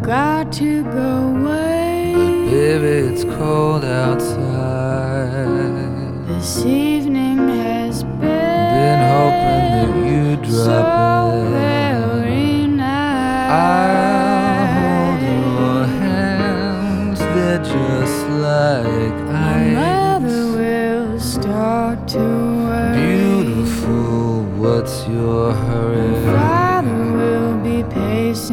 got to go away. Baby, it's cold outside. This evening has Been hoping that you'd so drop in. very nice. I'll hold your hands, they're just like My mother ice. will start to worry. Beautiful, what's your hurry?